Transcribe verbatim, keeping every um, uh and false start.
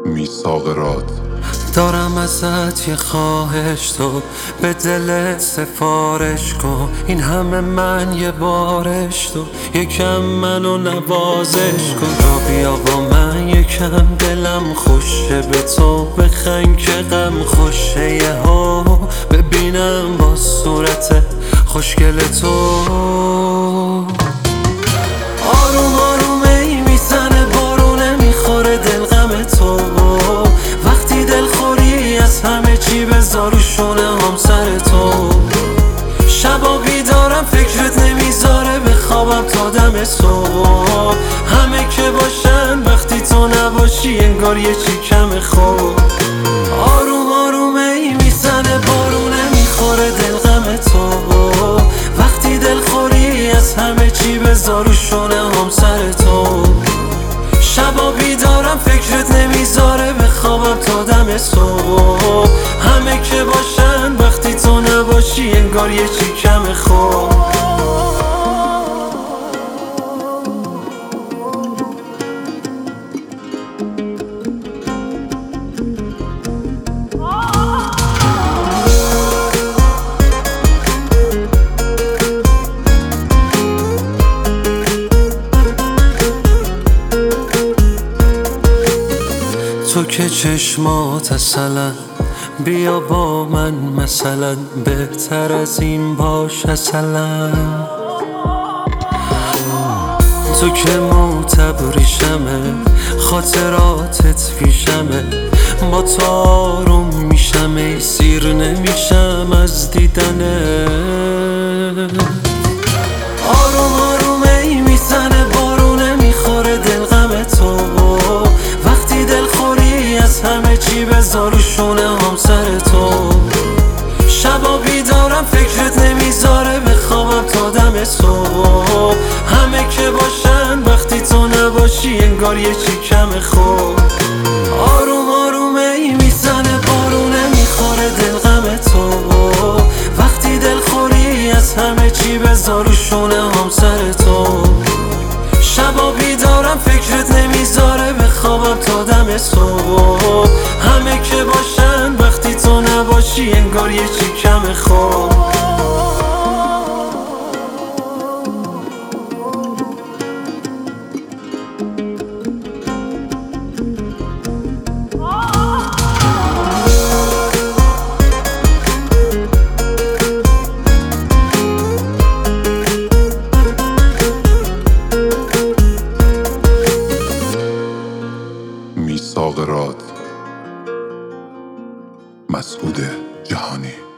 میثاق راد. دارم ازت یه خواهش، تو به دل سفارش کن. این همه من یه بارش، تو یکم منو نوازش کن. را بیا با من یکم، دلم خوشه به تو بخند که غم خوشه. یه ها ببینم با صورت خوشگل تو. آروم آروم ای میزنه بارونه، میخوره دل غم تو. وقتی دل خوری از همه چی بذار و شونه هم سر تو. شبا بیدارم فکرت نمیذاره بخوابم تا دم صبح. همه که باشن وقتی تو نباشی انگار یه چی کم خوب. آروم آروم ای میزنه بارونه، میخوره دل غم تو. وقتی دل خوری از همه چی بذار و شونه هم سر تو. شبا بیدارم فکرت نمیذاره بخوابم تا دم صبح. همه که باشن وقتی تو نباشی انگار یه چی کم خوب. تو که چشمات اصلا، بیا با من مثلا، بهتر از این باش اصلا. تو که مو تبریشمه، خاطراتت پیشمه. با تو آروم میشم ای سیر نمیشم از دیدنه. آروم آروم ای میزنه بارونه، میخوره دل غم تو. وقتی دل خوری از همه چی بذار و شونه هم سر تو. شبا بیدارم فکرت نمیذاره بخوابم تا دم صبح. همه که باشن وقتی تو نباشی انگار یه چی کم خوب. آروم آروم ای میزنه بارونه، میخوره دل غم تو. وقتی دل خوری از همه چی بذار و شونه هم سر تو. شبا بیدارم فکرت نمیذاره بخوابم تا دم صبح. همه که باشن وقتی تو نباشی انگار یه چی کم خوب. میثاق راد. مسعود جهانی.